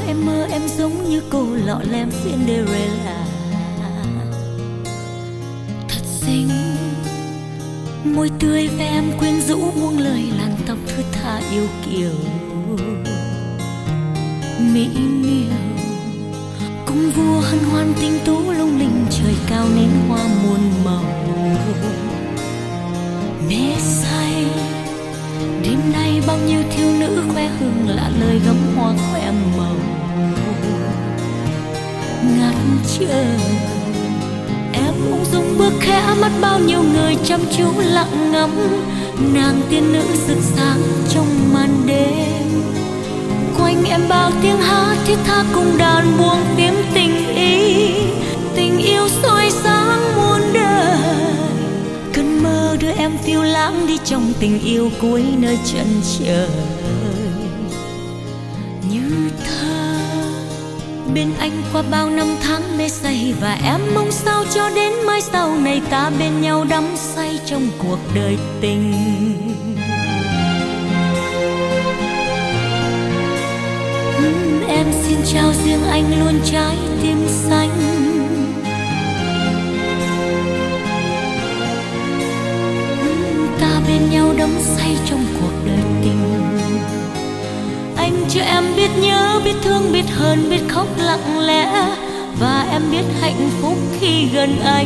em mơ em giống như cô lọ lem Cinderella, thật xinh, môi tươi ve em quyến rũ, buông lời làn tóc thướt tha yêu kiều. Mỹ miều cung vua hân hoan tinh tú, lung linh trời cao nến hoa muôn màu. Mê say đêm nay bao nhiêu thiếu nữ khoe hương lạ lời gấm hoa khoe màu. Ngát chờ em ung dung bước khẽ, mắt bao nhiêu người chăm chú lặng ngắm nàng tiên nữ rực sáng trong màn đêm. Quanh em bao tiếng hát thiết tha cùng đàn buông tiếng tình ý, tình yêu soi sáng muôn đời. Cơn mơ đưa em phiêu lãng đi trong tình yêu cuối nơi chân trời. Như thơ bên anh qua bao năm tháng mê say, và em mong sao cho đến mai sau này ta bên nhau đắm say trong cuộc đời tình. Em xin trao riêng anh luôn trái tim xanh. Ta bên nhau đắm say trong cuộc đời tình. Anh cho em biết nhớ, biết thương, biết hờn, biết khóc lặng lẽ, và em biết hạnh phúc khi gần anh.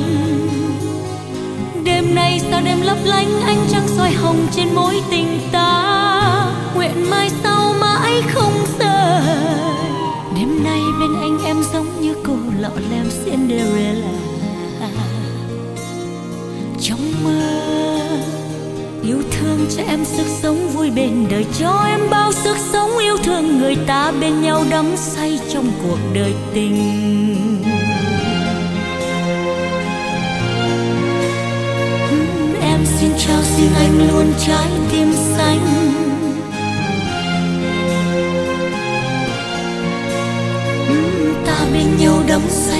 Đêm nay sao đêm lấp lánh, ánh trăng soi hồng trên mối tình ta. Nguyện mai sau mãi không rời. Đêm nay bên anh em giống như cô lọ lem Cinderella. Trong mơ yêu thương cho em sức sống vui bên đời, cho em bao sức sống yêu thương người ta bên nhau đắm say trong cuộc đời tình. Em xin trao riêng anh luôn trái tim xanh. Ta bên nhau đắm say